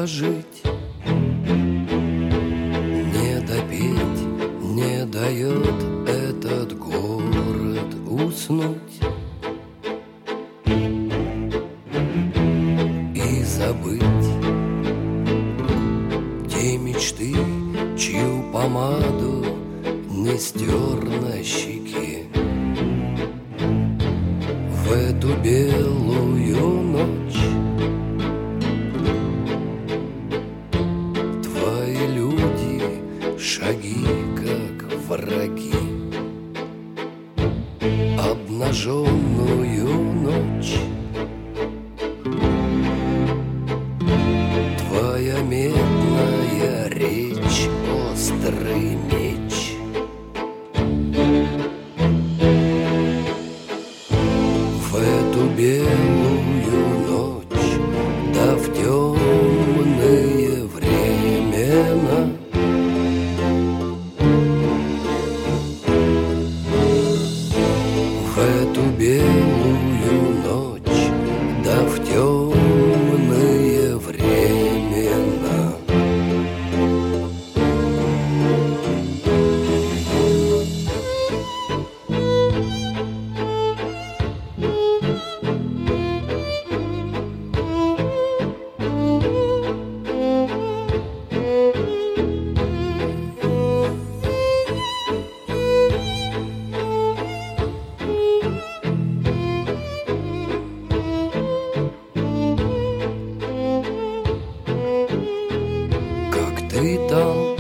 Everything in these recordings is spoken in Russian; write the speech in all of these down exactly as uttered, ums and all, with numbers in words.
дожить, не допеть, не дает этот город уснуть и забыть те мечты, чью помаду не стер на щеке. В эту белую ночь твои люди шаги как враги. Обнаженную ночь твоя медная речь, острый меч. В эту белую ночь, да в темные времена, в эту белую ночь, да в темные времена. Ты там,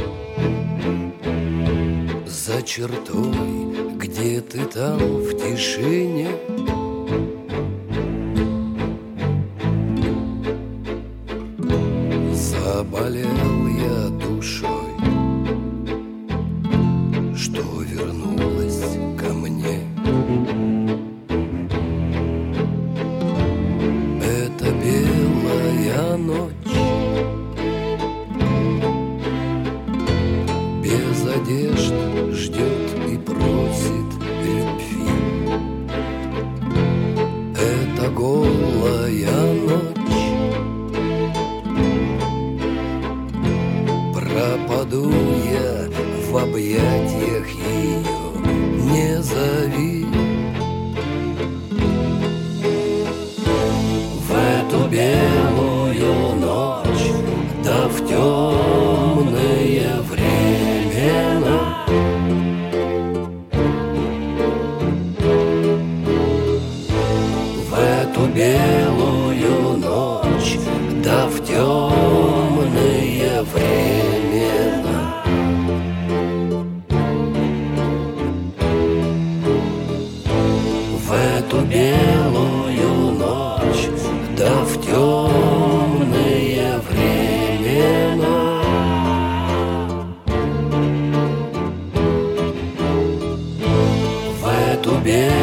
за чертой, где ты там в тишине, заболел я душой, что вернулась ко мне. Это белая ночь, без одежд ждет и просит любви. Это голая ночь, пропаду я в объятиях ее, не зови. В эту белую ночь, да в темное время, в эту белую ночь, да в темные времена, в эту белую ночь, да в темные времена, в эту белую